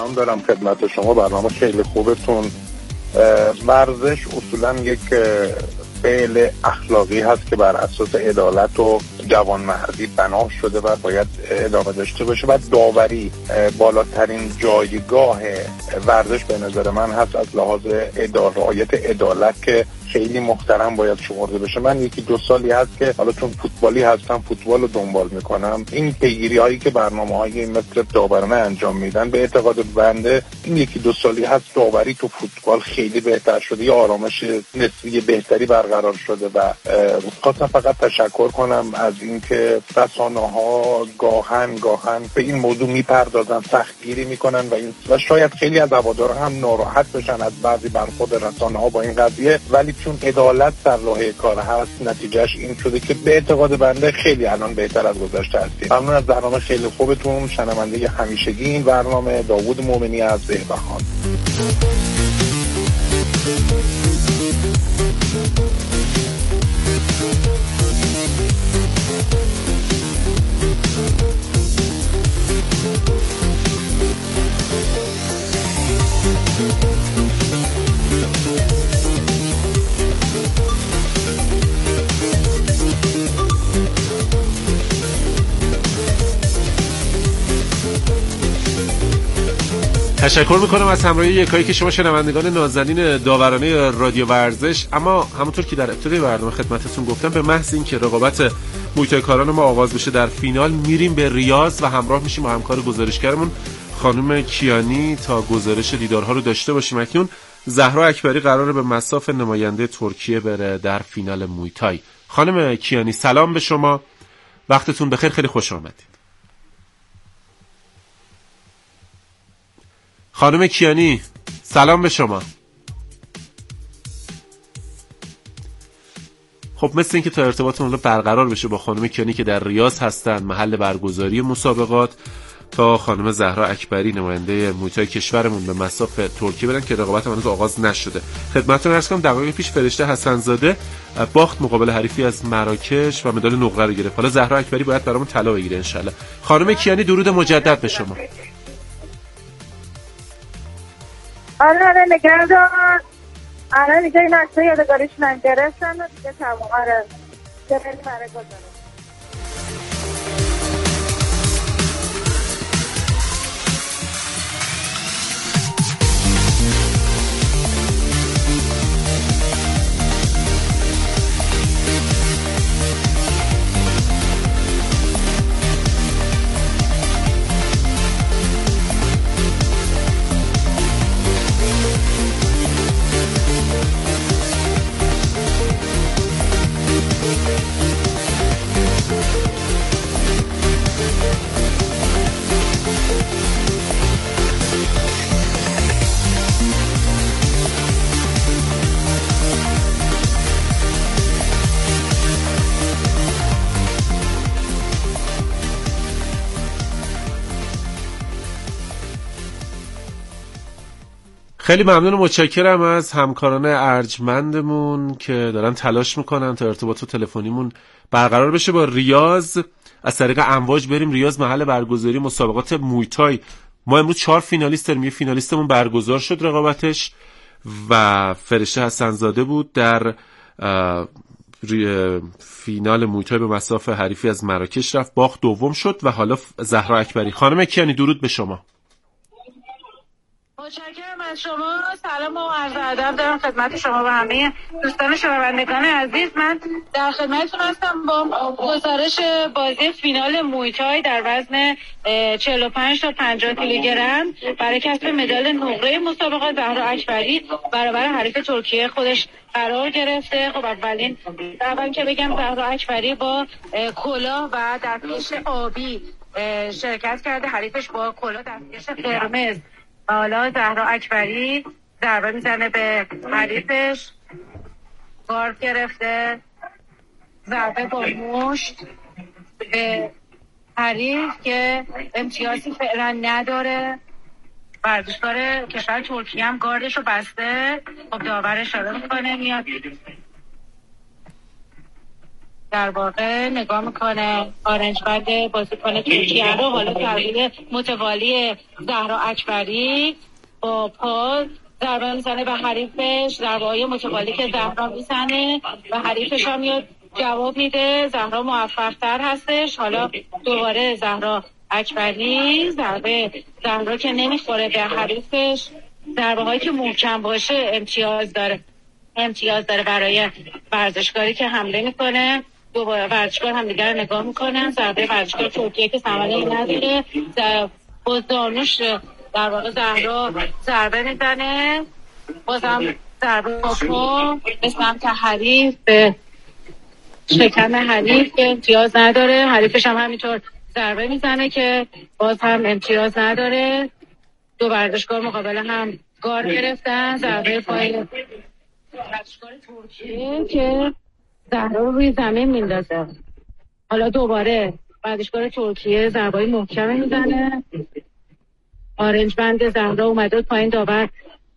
سلام دارم خدمت شما. برنامه خیلی خوبتون. ورزش اصولا یک فعل اخلاقی هست که بر اساس عدالت و جوانمردی بنا شده و باید ادامه داشته باشه و داوری بالاترین جایگاه ورزش به نظر من هست از لحاظ رعایت عدالت که خیلی محترم باید شمرده بشه. من یکی دو سالی هست که حالا چون فوتبالی هستم فوتبال رو دنبال میکنم. این پیگیری هایی که برنامه‌های مثل داورانه انجام میدن به اعتقاد بنده این یکی دو سالی هست داوری تو فوتبال خیلی بهتر شده، یه آرامش نسبی بهتری برقرار شده و خواستم فقط تشکر کنم از اینکه رسانه‌ها گاهن به این موضوع میپردازن، سختگیری میکنن و شاید خیلی از هوادارا هم ناراحت بشن از بعضی برخورد رسانه‌ها با این قضیه، ولی چون عدالت در راه کار هست نتیجهش این شده که به اعتقاد بنده خیلی الان بهتر از گذشته هستیم. ممنون از برنامه خیلی خوبتون. شنونده همیشگی این برنامه داوود مومنی از بهبهان. تشکر میکنم از همراهی یکایی که شما شنوندگان نازنین داورانه رادیو ورزش. اما همونطور که در ابتدای برنامه خدمتتون گفتم به محض اینکه رقابت محیطای کاران ما آغاز بشه در فینال میریم به ریاض و همراه میشیم با همکار گزارشگرمون خانم کیانی تا گزارش دیدارها رو داشته باشیم. اکنون زهرا اکبری قراره به مصاف نماینده ترکیه بره در فینال مویتای. خانم کیانی سلام به شما، وقتتون بخیر، خیلی خوش آمدید. خانم کیانی سلام به شما. خب مثل اینکه تا ارتباطمون رو برقرار بشه با خانم کیانی که در ریاض هستن محل برگزاری مسابقات تا خانم زهرا اکبری نماینده مویتای کشورمون به مصاف ترکیه برن که رقابت هنوز آغاز نشده. خدمتتون عرض کنم دقایق پیش فرشته حسن‌زاده باخت مقابل حریفی از مراکش و مدال نقره رو گرفت. حالا زهرا اکبری باید برامون طلا بگیره ان شاءالله. خانم کیانی درود مجدد به شما. آره نگردار. آره دیگه این عکس‌ها یادگاریش من گرفتن و دیگه تمام. آره دیگه برای گذارم. خیلی ممنون و متشکرم از همکاران ارجمندمون که دارن تلاش میکنن تا ارتباط تلفنیمون برقرار بشه با ریاض. از طریق امواج بریم ریاض محل برگزاری مسابقات مویتای. ما امروز 4 فینالیست داریم. یه فینالیستمون برگزار شد رقابتش و فرشته حسن‌زاده بود در فینال مویتای به مصاف حریفی از مراکش رفت، باخت، دوم شد و حالا زهرا اکبری. خانم کیانی درود به شما. متشکرم از شما. سلام و عرض ادب دارم خدمت شما و همه دوستان شنوندگان عزیز. من در خدمتتون هستم با گزارش بازی فینال مویتای در وزن 45 تا 50 کیلوگرم برای کسب مدال نقره مسابقات. زهرا اکبری برابر حریف ترکیه خودش قرار گرفته. خب اول که بگم زهرا اکبری با کلاه و دستکش آبی شرکت کرده، حریفش با کلاه دستکش قرمز. حالا زهرا اکبری ضربه میزنه به حریفش، گارد گرفته، ضربه با مشت به حریف که امتیازی فعلا نداره. ورزشکار کشور ترکیه هم گاردش رو بسته. خب داور اشاره میکنه میاد در واقع نگاه میکنه آرنج بند بازیکن ترکیه رو، حالا ضربه متوالی زهرا اکبری با پا ضربه میزنه به حریفش، ضربه‌های متوالی که زهرا میزنه و حریفش هم میاد جواب میده، زهرا موفق‌تر هستش. حالا دوباره زهرا اکبری زهرا که نمیخوره به حریفش، ضربه هایی که محکم باشه امتیاز داره برای ورزشکاری که حمله میکنه. دوباره ورزشکار هم دیگر نگاه میکنن، ضربه ورزشکار ترکیه که ثمری نداره، با دانش در واقع زهرا ضربه میزنه، بازم ضربه با پا به سمت حریف، به شکم حریف که امتیاز نداره. حریفش هم همینطور ضربه میزنه که باز هم امتیاز نداره. دو ورزشکار مقابل هم گار گرفتن، ضربه پای ورزشکار ترکیه که زهرا رو روی زمین میندازه. حالا دوباره ورزشکار ترکیه ضربه محکم میزنه، آرنج بند زهرا اومده پایین، داور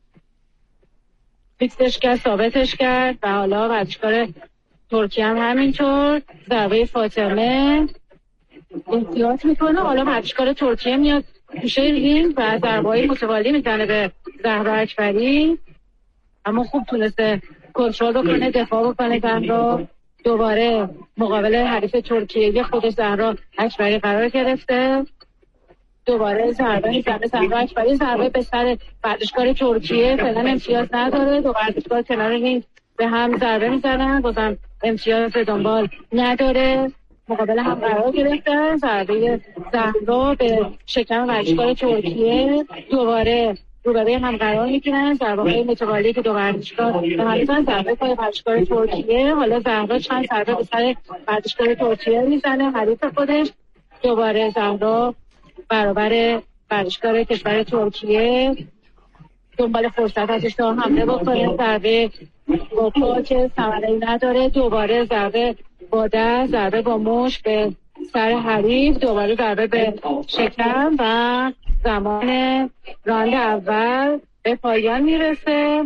فیکسش کرد، ثابتش کرد و حالا ورزشکار ترکیه هم همینطور ضربه فاطمه امتیاز میکنه. حالا ورزشکار ترکیه میاد گوشه رینگ و ضربه‌های متوالی میزنه به زهرا اکبری، اما خوب تونسته کنترل بکنه، دفاع بکنه. زهرا دوباره مقابل حریف ترکیه خودش زهرا اکبری قرار گرفته، دوباره ضربه میزنه زهرا اکبری، ضربه به سر ورزشکار ترکیه، فعلا امتیاز نداره. دو ورزشکار کنار رینگ به هم ضربه میزنن، بازم امتیاز دنبال نداره، مقابل هم قرار گرفتن. ضربه زهرا به شکم ورزشکار ترکیه، دوباره روبروی هم قرار میگیرن، ضربه های متوالی که دو ورزشکار به هم میزنن، ضربه پای ورزشکار ترکیه. حالا زهرا چند ضربه به سر ورزشکار ترکیه میزنه، حریف خودش. دوباره زهرا برابر ورزشکار کشور ترکیه دنبال فرصت ازش تا حمله بکنه، ضربه با پا که ثمری نداره، دوباره ضربه با دست، ضربه با مشت به سر حریف، دوباره ضربه به شکم و زمان راند اول به پایان میرسه.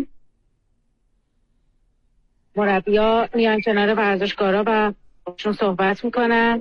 مربی‌ها میان کنار ورزشکارا و باشون صحبت میکنن.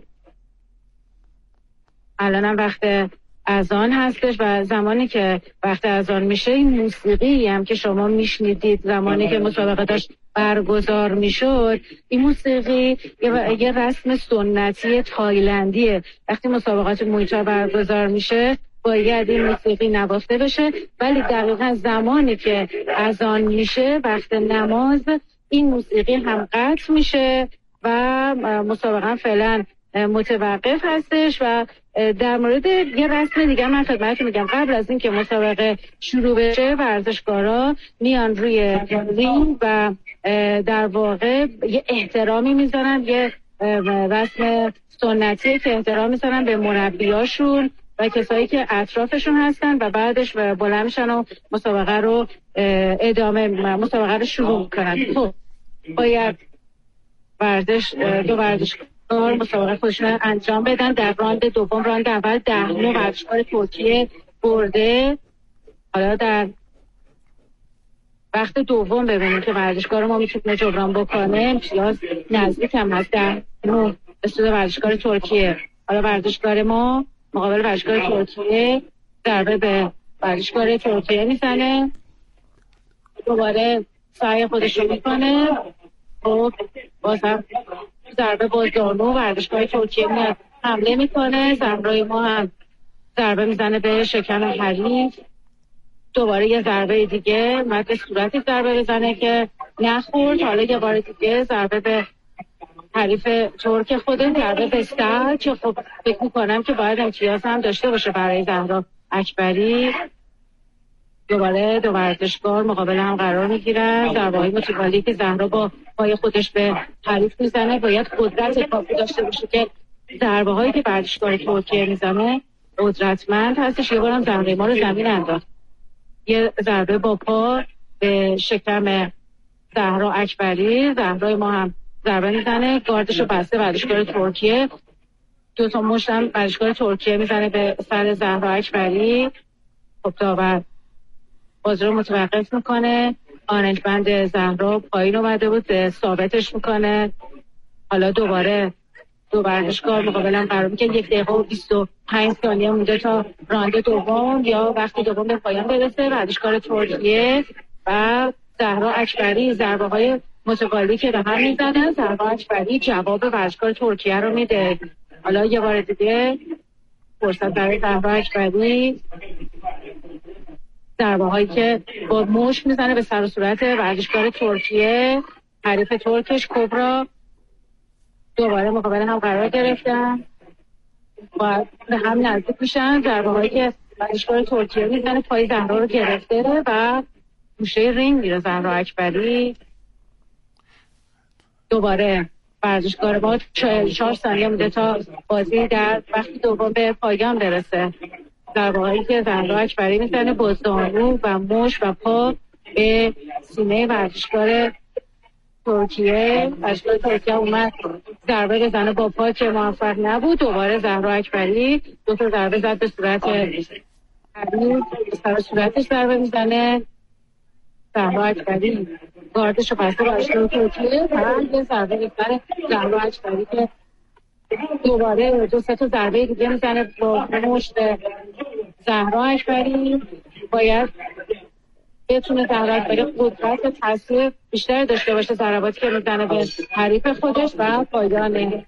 الان هم وقت اذان هستش و زمانی که وقت اذان میشه این موسیقی هم که شما میشنیدید زمانی که مسابقه داشت برگزار میشد، این موسیقی یه رسم سنتی تایلندیه. وقتی مسابقات موی‌تای برگزار میشه باید این موسیقی نوافته بشه، ولی دقیقا زمانی که اذان میشه وقت نماز این موسیقی هم قطع میشه و مسابقه فعلا متوقف هستش. و در مورد یه رسم دیگه من خدمتتون میگم، قبل از این که مسابقه شروع بشه ورزشکارا میان روی رینگ و در واقع یه احترامی میذارن، یه رسم سنتی که احترام میذارن به مربیاشون و کسایی که اطرافشون هستن و بعدش بلند میشن و مسابقه رو مسابقه رو شروع میکنن. خب باید دو ورزشکار مسابقه خودشون انجام بدن. در راند دوم، راند اول 10 ورزشکار ترکیه برده. حالا در وقت دوم ببینیم که ورزشکار ما میتونه جبران بکنه، امتیاز نزدیک هم هست 10 به سود ورزشکار ترکیه. حالا ورزشکار ما مقابل ورزشکار ترکیه ضربه به ورزشکار ترکیه میزنه، دوباره سعی خودش رو میکنه. خب بازم ضربه با دانو ورزشکار ترکیه میاد حمله میکنه، زهرای ما هم ضربه میزنه به شکم حریف، دوباره یه ضربه دیگه مرد به صورتی ضربه بزنه که نخورد. حالا یه بار دیگه ضربه به حریف ترک خوده، ضربه به سر که خب فکر میکنم که باید امتیاز هم داشته باشه برای زهرا اکبری. دوباره دو ورزشکار مقابل هم قرار میگیرن، ضربه‌های متوالی که زهرا با پای خودش به حریف میزنه باید قدرت کافی داشته باشه که ضربه‌هایی که ورزشکار ترکیه میزنه قدرتمند هستش. یه بارم زهرای ما رو زمین انداخت، یه ضربه با پا به شکم زهرا اکبری، زهرای ما هم ضربه میزنه، گاردشو بسته ورزشکار ترکیه، دو تا مشت هم ورزشکار ترکیه میزنه به سر زهرا اکبری. خب داور بازی رو متوقف میکنه، آرنج بند زهرا پایین اومده بود، ثابتش میکنه. حالا دوباره دو ورزشکار مقابلا قرار میکنه. 1 دقیقه و 25 ثانیه مونده تا راند دوم یا وقتی دوم به پایان برسه. ورزشکار ترکیه و زهرا اکبری ضربه های متوالی که به هم میزنن. زهرا اکبری جواب ورزشکار ترکیه رو میده. حالا یه بار دیگه فرصت برای زهرا اکبری، ضربه هایی که با مشت میزنه به سر و صورت ورزشکار ترکیه. حریف ترکش کبرا دوباره مقابل هم قرار گرفتن و به هم نزدیک میشن. ضربه هایی که ورزشکار ترکیه میزنه پای زهرا رو گرفته و گوشه رینگ میره زهرا اکبری. دوباره ورزشکار ما 4 ثانیه مونده تا بازی در وقتی دوم به پایان برسه. ضربه هایی که زهرا اکبری میزنه با زانو و مشت و پا به سینه ورزشکار ترکیه. ورزشکار ترکیه اومد ضربه بزنه با پا که موفق نبود. دوباره زهرا اکبری 2 تا ضربه زد به صورت حریف، به سر صورتش ضربه میزنه. زهرا اکبری گاردش رو بسته ورزشکار ترکیه و یه ضربه میزنه زهرا اکبری که دوباره 2-3 تا ضربه دیگه میزنه با مشت. زهرا اکبری باید بتونه زهرا اکبری قدرت و تاثیر بیشتر داشته باشه ضرباتی که میزنه به حریف خودش و پایان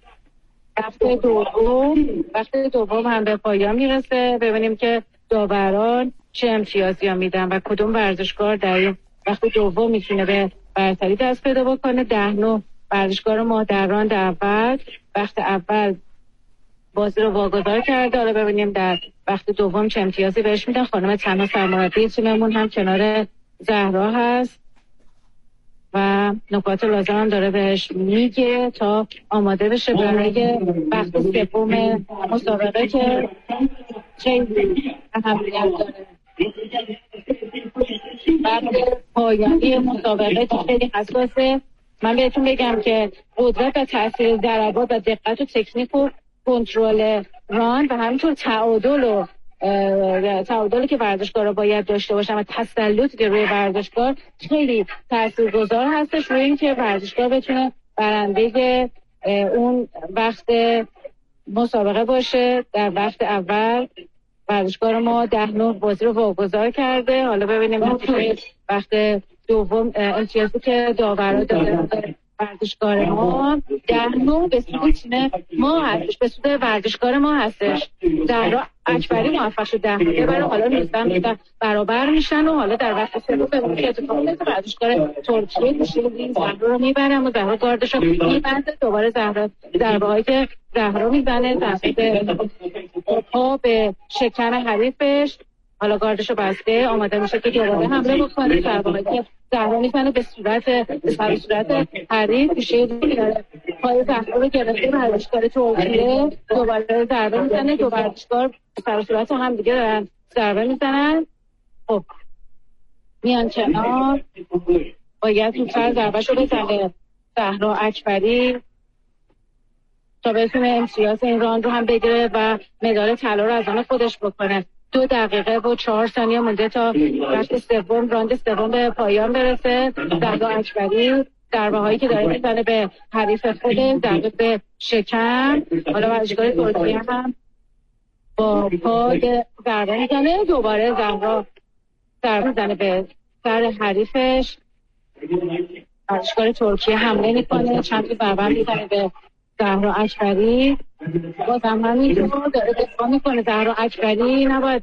وقت دوم هم به پایان میرسه. ببینیم که داوران چه امتیازی ها میدن و کدوم ورزشکار در این وقت دوم میتونه به برتری دست پیدا بکنه. 10-9 ورزشکار ما در راند اول وقت اول بازی رو واگذار کرده. حالا ببینیم در وقت دوم چه امتیازی بهش میدن. خانم تنها سرمربی تیممون هم کنار زهرا هست و نکات لازم هم داره بهش میگه تا آماده بشه برای وقت سوم مسابقه که خیلی اهمیت داره. وقت پایانی مسابقه که خیلی حساسه. من بهتون بگم که قدرت و تاثیر ضربات و دقت و تکنیک و کنترل راند و همینطور تعادلی که ورزشکارا باید داشته باشن و تسلطی که روی ورزشکار خیلی تاثیرگذار هستش روی اینکه ورزشکار بتونه برنده اون وقت مسابقه باشه. در وقت اول ورزشکار ما 10-9 بازی رو واگذار کرده. حالا ببینیم وقت دوم امتیازی که داورا داره ورزشکار ما 10-9 به سود تیم ما هستش، به سود ورزشکار ما هستش. زهرا اکبری موفق شد 10 ببره. حالا 19 برابر میشن و حالا در وقت سوم به که اتفاق میفته ورزشکار ترکیه میشه این زهرا رو میبره و زهرا گاردش رو میبنده. دوباره زهرا ضربه هایی که زهرا میزنه ضربه پا به شکم حریفش. حالا گاردش رو بسته آماده میشه که دوباره حمله بکنه. ضربه هایی که زهرا میزنه به سر صورت حریف میشه پای زهرا رو گرفته. ورزشکار ترکیه دوباره ضربه میزنه. دو ورزشکار سر صورت هم دیگه دارن ضربه میزنن. خب میان کنار، باید زودتر ضربه‌شو بزنه زهرا اکبری تا بتونه امتیاز این راند رو هم بگیره و مدال طلا رو از آن خودش بکنه. 2 دقیقه و 4 ثانیه مونده تا وقت سوم راند سوم به پایان برسه. زهرا اکبری ضربه هایی که داره میزنه به حریف خودش، ضربه به شکم. حالا ورزشکار ترکیه هم با پای ضربه میزنه. دوباره زهرا ضربه میزنه به سر حریفش. ورزشکار ترکیه حمله میکنه، چند تا ضربه میزنه به زهرا اکبری. بازم همینطور داره دفاع میکنه. زهرا اکبری نباید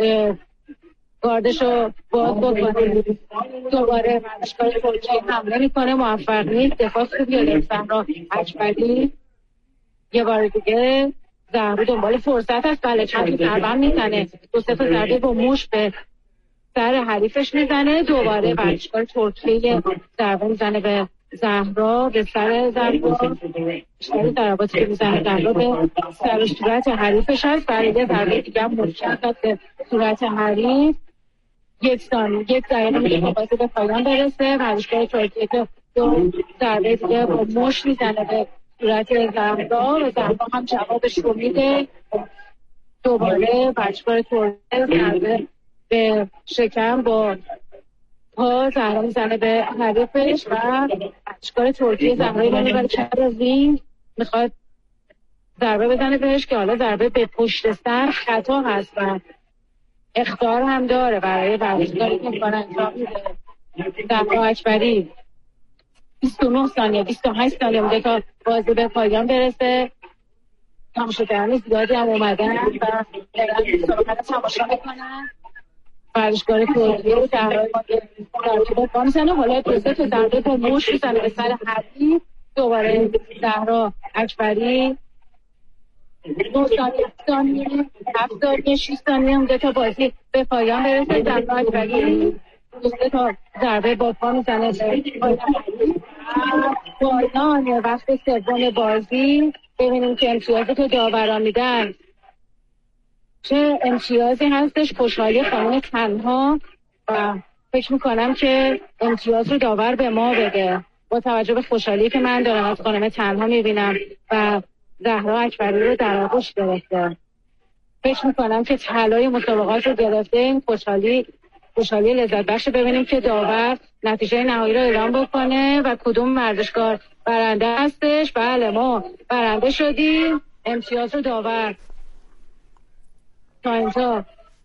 گاردشو باز بکنه. دوباره ورزشکار ترکیه حمله میکنه، موفق نیست. دفاع خوبی داره زهرا اکبری. یه بار دیگه زهرا دنبال فرصت هست. بله چند تا ضربه میزنه، 2-3 تا ضربه با مشت به سر حریفش میزنه. دوباره ورزشکار ترکیه ضربه میزنه به زهرا، به سر زهرا. بیشتری ضرباتی که میزنه زهرا به سر صورت حریفش هست. برای یه ضربه دیگه هم محکم داد به صورت حریف. 1 دقیقه میشه که بازی به پایان برسه. ورزشکار ترکیه که 2 ضربه دیگه با مشت میزنه به صورت زهرا و زهرا هم جوابش رو میده. دوباره ورزشکار ترکیه ضربه به شکم با پا زهرا میزنه به حریفش و ورزشکار ترکیه زهرا رو میبره کنار رینگ میخواد ضربه بزنه بهش که حالا ضربه به پشت سر خطا هست و اخطار هم داره برای ورزشکاری که میکنه انجام میده. زهرا اکبری 29 ثانیه 28 ثانیه بوده تا بازی به پایان برسه. تماشاگران زیادی هم اومدن و دارن تماشا میکنن. ورزشکار ترکیه زهرا با میزنه، حالا دوسته تو ضربه با مش میزنه به سر حریف. دوباره زهرا اکبری 9 ثانیه 7 ثانیه 6 ثانیه مونده تا بازی به پایان برسه. زهرا اکبری دوسته تا ضربه با پا میزنه پایان وقت سوم بازی. ببینیم که امتیازی که داوران میدن چه امتیازی هستش. خوشحالی خانم تنها و فکر میکنم که امتیاز رو داور به ما بده. با توجه به خوشحالی که من دارم از خانم تنها میبینم و زهرا اکبری رو در آغوش گرفته، فکر میکنم که طلای مسابقات رو گرفته. این خوشحالی لذت بخش. ببینیم که داور نتیجه نهایی رو اعلام بکنه و کدوم ورزشکار برنده هستش. بله ما برنده شدیم. امتیاز رو داور تا اینجا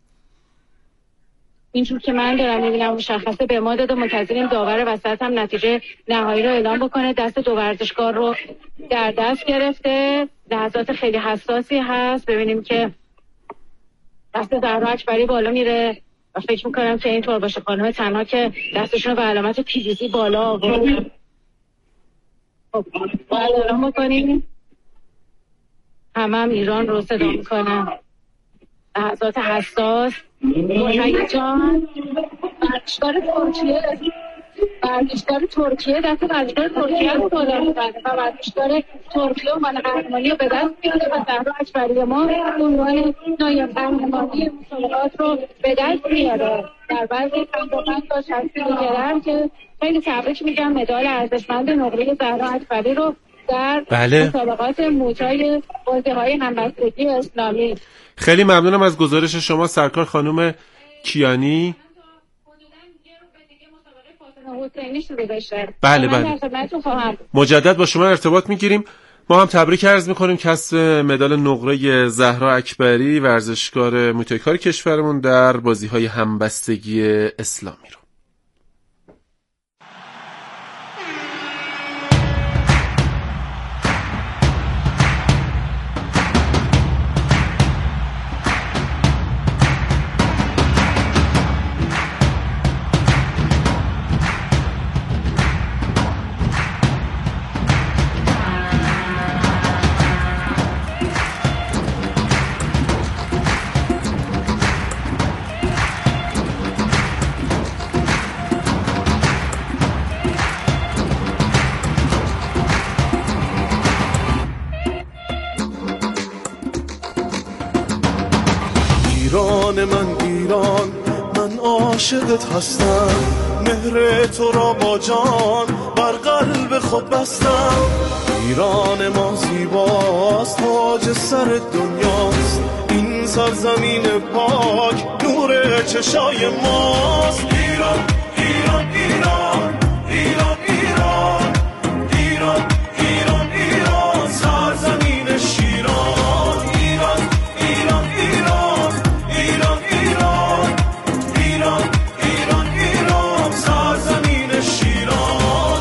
اینجور که من دارم میبینم مشخصه به ما داده. منتظریم داور وسط هم نتیجه نهایی رو اعلام بکنه. دست دو ورزشکار رو در دست گرفته. لحظات خیلی حساسی هست. ببینیم که دست زهرا اکبری بالا میره و فکر میکنم که اینطور باشه. خانم تنها که دستشون رو به علامت پیروزی بالا آورد. خب باید اعلام بکنیم. هم ایران رو صدا میکنن. لحظات حساس هیجان. ورزشکار ترکیه دست ورزشکار ترکیه رو بالا میبره و ورزشکار ترکیه عنوان قهرمانی رو به دست میاره و زهرا اکبری ما عنوان نایب قهرمانی مسابقات رو به دست میاره. در بعضی 55 تا 60 کیلوگرم که خیلی تبریک میگم مدال ارزشمند نقره زهرا اکبری رو در مسابقات موتای بازی‌های همبستگی اسلامی. خیلی ممنونم از گزارش شما سرکار خانم کیانی. بله مجدد با شما ارتباط میگیریم. ما هم تبریک عرض میکنیم کسب مدال نقره زهرا اکبری ورزشکار موتوی کشورمون در بازی‌های همبستگی اسلامی رو. ایران من عاشقت هستم، مهر تو را با جان بر قلب خود بستم. ایران ما زیباست، تاج سر دنیاست، این سرزمین پاک نور چشای ماست. ایران ایران ایران ایران ایران ایران ایران ایران سرزمین شیران. ایران ایران ایران ایران ایران ایران ایران ایران سرزمین شیران.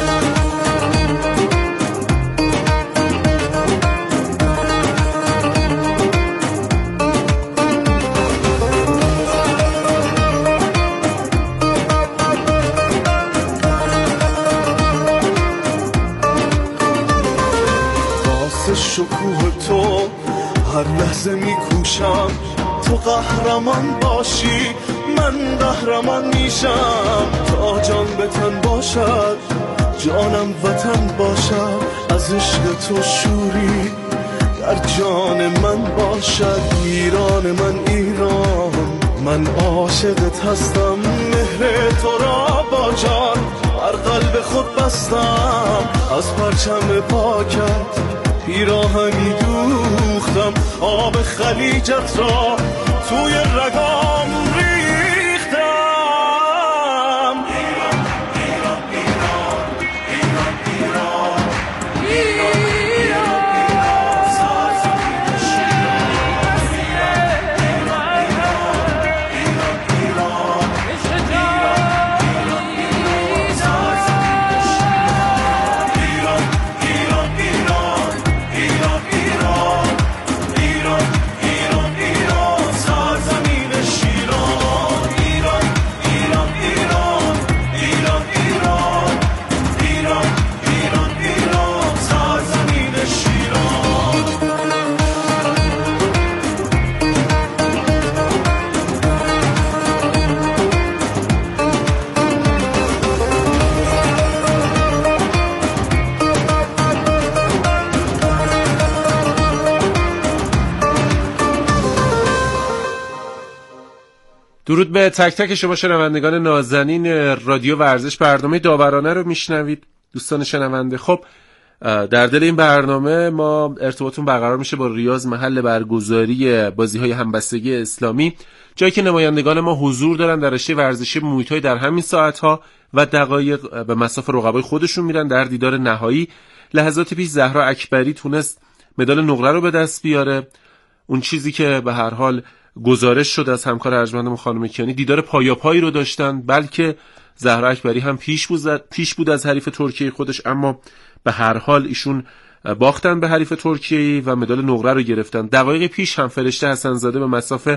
واسه شکوه تو هر لحظه میکوشم، تو قهرمان باشی من قهرمان میشم. تا جان به تن باشد جانم وطن باشد، از عشق تو شوری در جان من باشد. ایران من ایران من عاشقت هستم، مهر تو را با جان بر قلب خود بستم. از پرچم پاکت پیراهنی دوختم، آب خلیجت را توی رگام ریختم. ایران ایران ایران ایران ایران ایران درود به تک تک شما شنوندگان نازنین رادیو ورزش. برنامه داورانه رو میشنوید دوستان شنونده. خب در دل این برنامه ما ارتباطمون برقرار میشه با ریاض، محل برگزاری بازی‌های همبستگی اسلامی، جایی که نمایندگان ما حضور دارن در رشته ورزشی موی تای. در همین ساعت‌ها و دقایق به مصاف رقبای خودشون میرن در دیدار نهایی. لحظات پیش زهرا اکبری تونست مدال نقره رو به دست بیاره. اون چیزی که به هر حال گزارش شد از همکار ارجمندم خانم کیانی، دیدار پایاپایی رو داشتن، بلکه زهرا اکبری هم پیش بود از حریف ترکیه خودش، اما به هر حال ایشون باختن به حریف ترکیه و مدال نقره رو گرفتن. دقایق پیش هم فرشته حسن‌زاده به مصاف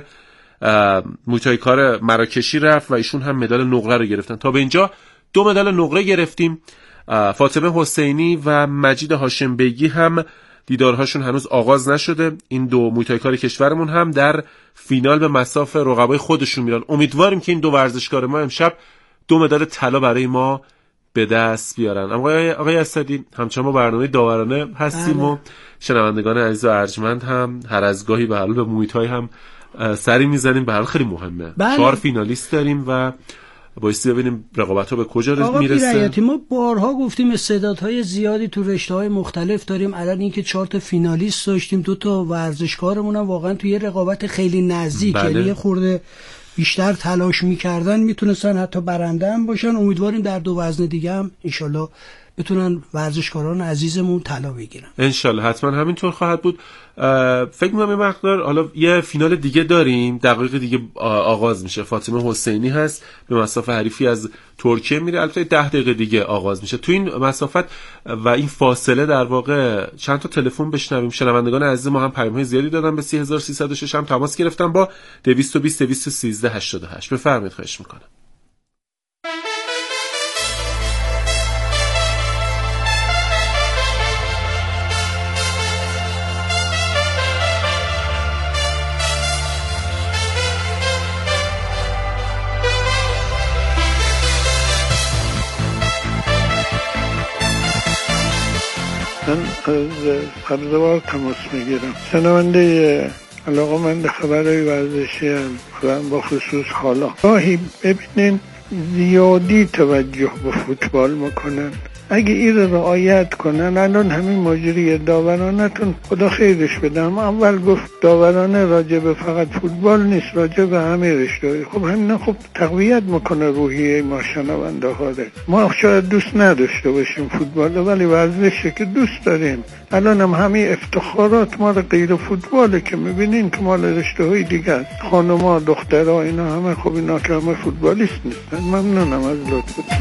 موی کار مراکشی رفت و ایشون هم مدال نقره رو گرفتن. تا به اینجا 2 مدال نقره گرفتیم. فاطمه حسینی و مجید هاشم بیگی هم دیدارهاشون هنوز آغاز نشده. این 2 مویتایکار کشورمون هم در فینال به مصاف رقبای خودشون میرن. امیدواریم که این 2 ورزشکار ما امشب 2 مدال طلا برای ما به دست بیارن. آقای اسدی، همچنان ما برنامه داورانه هستیم و شنوندگان عزیز و ارجمند هم هر از گاهی به حال به مویتای هم سری میزنیم. به حال خیلی مهمه. 4 فینالیست داریم و بایستی ببینیم رقابت‌ها به کجا میرسه. ما بارها گفتیم استعدادهای زیادی تو رشته‌های مختلف داریم. الان اینکه 4 تا فینالیست داشتیم، 2 تا ورزشکارمون هم واقعا توی یه رقابت خیلی نزدیک، یعنی یه خورده بیشتر تلاش می‌کردن میتونستن حتی برنده هم باشن. امیدواریم در 2 وزن دیگه هم انشالله بتونن ورزشکاران عزیزمون طلا بگیرن. انشالله حتما همینطور خواهد بود. فکر می‌کنم یه مقدار حالا یه فینال دیگه داریم، دقایق دیگه آغاز میشه. فاطمه حسینی هست به مسافت حریفی از ترکیه میره، البته 10 دقیقه دیگه آغاز میشه. تو این مسافت و این فاصله در واقع چند تا تلفن بشنویم. شنوندگان عزیز ما هم پیام‌های زیادی دادن به 3306 هم تماس گرفتن با 220 213 88. بفرمایید، خواهش می‌کنم. من از سبزوار تماس میگیرم. شنونده علاقه‌مند خبرهای ورزشی هم با خصوص حالا گاهی ببینین زیادی توجه به فوتبال میکنن. اگه این رو رعایت کنن، الان همین مجری داورانتون خدا خیرش بدم، اول گفت داورانه راجع به فقط فوتبال نیست، راجع به همه رشته. خب همین خب تقویت میکنه روحیه ما شنونده ها. ما شاید دوست نداشته باشیم فوتبال، ولی ورزشی که دوست داریم. الان هم همه افتخارات ما غیر فوتباله که میبینین که مال رشته های دیگه است. خانوما، دخترها، اینا همه خب اینا که همه فوتبالیست نیستن. ممنونم از لطفتون.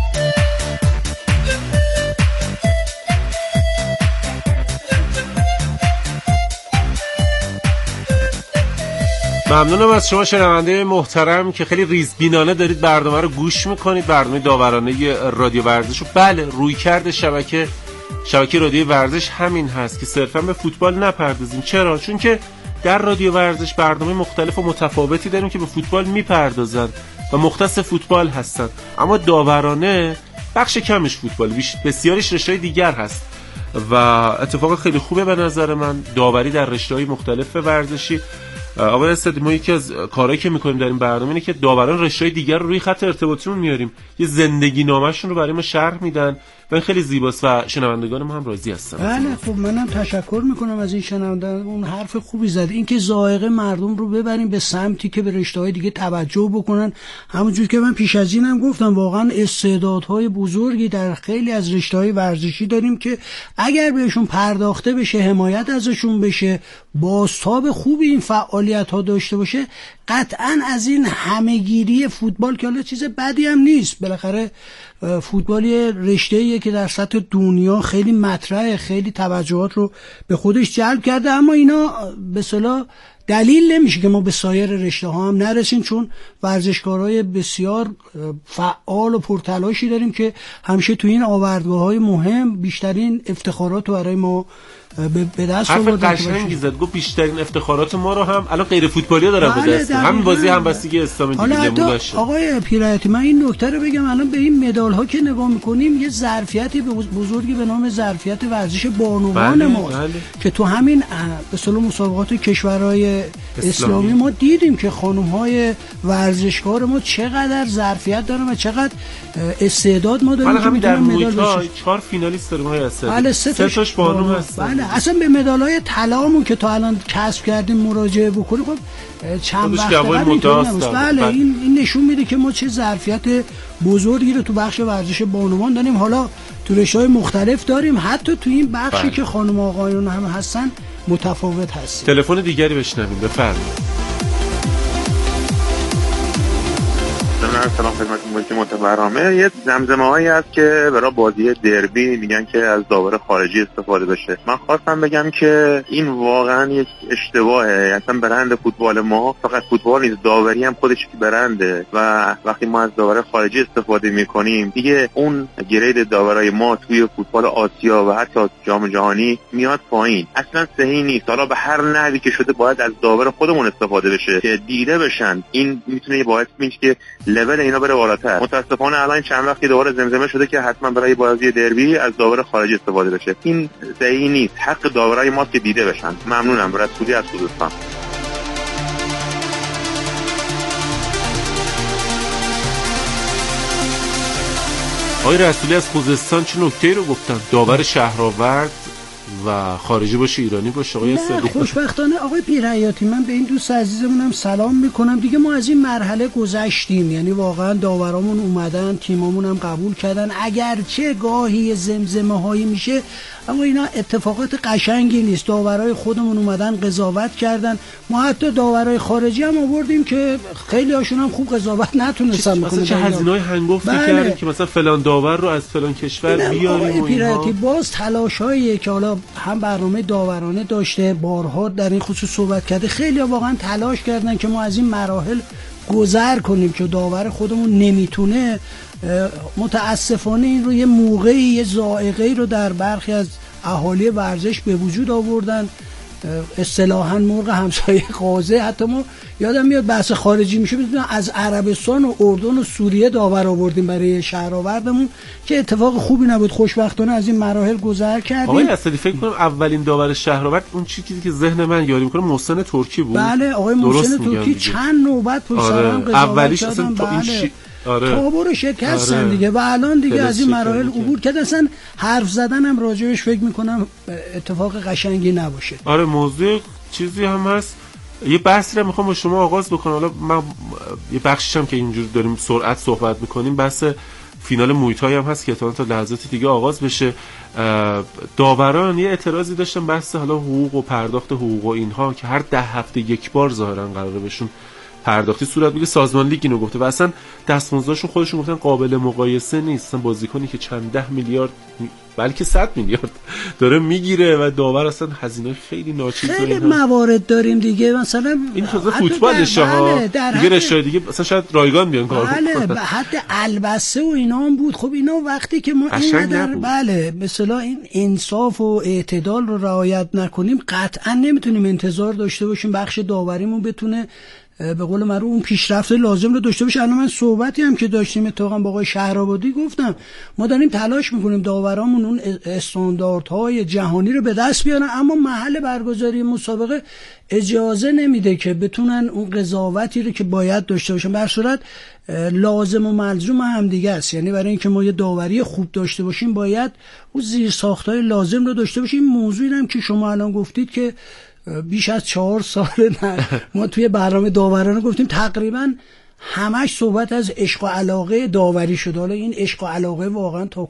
ممنونم از شما شنونده محترم که خیلی ریزبینانه دارید برنامه رو گوش میکنید. برنامه داورانه رادیو ورزش و بله، رویکرد شبکه رادیو ورزش همین هست که صرفا به فوتبال نپردازیم. چرا؟ چون که در رادیو ورزش برنامه مختلف و متفاوتی داریم که به فوتبال میپردازن و مختص فوتبال هستن، اما داورانه بخش کمش فوتبال، بسیاریش رشته‌های دیگر هست و اتفاق خیلی خوبه به نظر من داوری در رشته‌های مختلف ورزشی. آقای اسدی، ما یکی از کارهایی که میکنیم در این برنامه اینه که داوران رشته‌های دیگر رو روی خط ارتباطیمون میاریم، یه زندگی نامه‌شون رو برای ما شرح میدن و این خیلی زیباست و شنوندگان ما هم راضی هستن. بله، خب منم تشکر میکنم از این شنوندگان. اون حرف خوبی زد، این که ذائقه مردم رو ببریم به سمتی که به رشته‌های دیگه توجه بکنن. همونجوری که من پیش از اینم گفتم، واقعا استعدادهای بزرگی در خیلی از رشته‌های ورزشی داریم که اگر بهشون پرداخته بشه، حمایت ازشون بشه، بازتاب خوبی این فعالیت‌ها داشته باشه، قطعاً از این همه‌گیری فوتبال که حالا چیز بدی هم نیست، بالاخره فوتبال یه رشته‌ایه که در سطح دنیا خیلی مطرحه، خیلی توجهات رو به خودش جلب کرده، اما اینا به اصطلاح دلیل نمیشه که ما به سایر رشته‌ها هم نرسیم، چون ورزشکارای بسیار فعال و پرتلاشی داریم که همیشه تو این آوردگاه‌های مهم بیشترین افتخارات رو برای ما به دست آوردن. حرف قشنگی زد، گفت بیشترین افتخارات ما رو هم الان غیر فوتبالی دارن به دست. همین بازی همبستگی اسلامی دیگه نمونه‌شه. آقای پیرایتی من این نکته رو بگم، الان به این مدال ها که نگاه می‌کنیم یه ظرفیتی بزرگی به نام ظرفیت ورزش بانوان ماست که تو همین به اصطلاح مسابقات کشورهای اسلامی ما دیدیم که خانم‌های ورزشکار ما چقدر ظرفیت دارن و چقدر استعداد ما داریم که میتونن مدال بشن. 4 فینالیست داریم های اسد. بله 3 تاش بانو هستن. بله اصلا به مدال‌های طلامون که تا الان کسب کردیم مراجعه بکنیم، خب چند وقت بله این نشون میده که ما چه ظرفیت بزرگی رو تو بخش ورزش بانوان داریم. حالا تو رشته‌های مختلف داریم، حتی تو این بخشی که خانم و آقایون هم هستن متفاوت هست. تلفن دیگری بشنویم، بفرمایید. سلام خدمت مجری متبرامه. یه زمزمه هایی هست که برای بازی دربی میگن که از داور خارجی استفاده بشه. من خواستم بگم که این واقعا یک اشتباهه. اصلا برند فوتبال ما فقط فوتبال نیست، داوری هم خودش برنده و وقتی ما از داور خارجی استفاده میکنیم دیگه اون گرید داورای ما توی فوتبال آسیا و حتی جام جهانی میاد پایین. اصلا صحیح نیست. حالا به هر نحوی که شده باید از داور خودمون استفاده بشه که دیده بشن. این میتونه باعث بشه که لول اینا بره بالاتر. متاسفانه الان چند وقتی دوباره زمزمه شده که حتما برای بازی دربی از داور خارجی استفاده بشه. این صحیح نیست. حق داورای ما که دیده بشن. ممنونم. رسولی از خوزستان. آقای رسولی از خوزستان چه نکته‌ای رو گفتن؟ داور شهرآورد و خارجی باشه ایرانی باشه آقای صدیقی؟ خوشبختانه آقای پیرحیاتی من به این دوست عزیزمونم سلام میکنم. دیگه ما از این مرحله گذشتیم، یعنی واقعا داورامون اومدن، تیمامون هم قبول کردن، اگرچه گاهی زمزمه هایی میشه اما اینا اتفاقات قشنگی نیست. داورای خودمون اومدن قضاوت کردن، ما حتی داورای خارجی هم آوردیم که خیلی هاشون هم خوب قضاوت نتونستن بکنن. چه هزینه‌های هنگفتی کردن که مثلا فلان داور رو از فلان کشور بیاریم. آقای پیرحیاتی باز تلاشاییه که حالا هم برنامه داورانه داشته، بارها در این خصوص صحبت کرده، خیلی واقعا تلاش کردن که ما از این مراحل گذر کنیم که داور خودمون نمیتونه. متاسفانه این رو یه موقعی یه ذائقه‌ای رو در برخی از اهالی ورزش به وجود آوردن، اصطلاحاً مرغ همسایه قاضی. حتی ما یادم میاد بحث خارجی میشه بدون از عربستان و اردن و سوریه داور آوردیم برای شهرآوردمون که اتفاق خوبی نبود. خوشبختانه از این مراحل گذر کردیم. آقای اسدی فکر کنم اولین داور شهرآورد اون چیزی که ذهن من یاری میکنه محسن ترکی بود. بله آقای محسن ترکی چند نوبت پشت سر هم قضاوت کردن. بله تابو شکستن دیگه و الان دیگه از این مراحل عبور کرد. اصلا حرف زدن هم راجبش فکر میکنم اتفاق قشنگی نباشه. آره موضوع چیزی هم هست. یه بحثی رو میخوام با شما آغاز بکنم. حالا من یه بخشیش هم که اینجور داریم سرعت صحبت میکنیم، بحث فینال مویتای هم هست که تا لحظات دیگه آغاز بشه. داوران یه اعتراضی داشتن بحث حالا حقوق و پرداخت حقوق و اینها که هر 10 هفته یک بار ظاهرا قراره بهشون پرداختی صورت بگیره. سازمان لیگ اینو گفته و اصلا دستمزدشون خودشون گفتن قابل مقایسه نیست. اصلا بازیکنی که چند 10 میلیارد بلکه 100 میلیارد داره میگیره و داور اصلا هزینه خیلی ناچیز. خیلی موارد داریم دیگه، مثلا این خود فوتبالشه ها دیگه رشته دیگه مثلا شاید رایگان بیان کار بله به حد البسه و اینا هم بود. خب اینا وقتی که ما اینقدر بله مثلا این انصاف و اعتدال رو رعایت نکنیم قطعا نمیتونیم انتظار داشته باشیم بخش داوریمون بتونه به قول معروف اون پیشرفت لازم رو داشته باشه. الان من صحبتی هم که داشتیم اتفاقا با آقای شهرآبادی گفتم ما داریم تلاش میکنیم داورامون اون استانداردهای جهانی رو به دست بیارن، اما محل برگزاری مسابقه اجازه نمیده که بتونن اون قضاوتی رو که باید داشته باشن. به هر صورت لازم و ملزوم هم دیگه است، یعنی برای اینکه ما یه داوری خوب داشته باشیم باید اون زیرساخت‌های لازم رو داشته باشیم. موضوعی هم که شما الان گفتید که بیش از 4 سال ما توی برنامه داورانه گفتیم تقریبا همش صحبت از عشق و علاقه داوری شده. حالا این عشق و علاقه واقعا تا